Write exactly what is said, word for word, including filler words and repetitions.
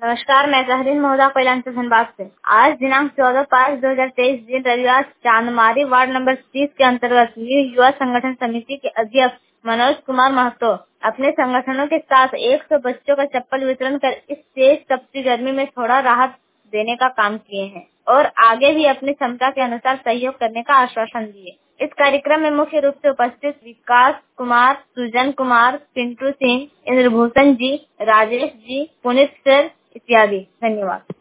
नमस्कार, मैं जहरीन महोदा कोयलांचल धनबाद से। आज दिनांक चौदह पाँच दो हजार तेईस दिन रविवार चांदमारी वार्ड नंबर तीस के अंतर्गत युवा संगठन समिति के अध्यक्ष मनोज कुमार महतो अपने संगठनों के साथ सौ बच्चों का चप्पल वितरण कर इस तेज तपती गर्मी में थोड़ा राहत देने का काम किए हैं और आगे भी अपनी क्षमता के अनुसार सहयोग करने का आश्वासन दिए। इस कार्यक्रम में मुख्य रूप से उपस्थित विकास कुमार, सुजन कुमार, पिंटू सिंह, इंद्रभूषण जी, राजेश जी, पुनित सर इत्यादि। धन्यवाद।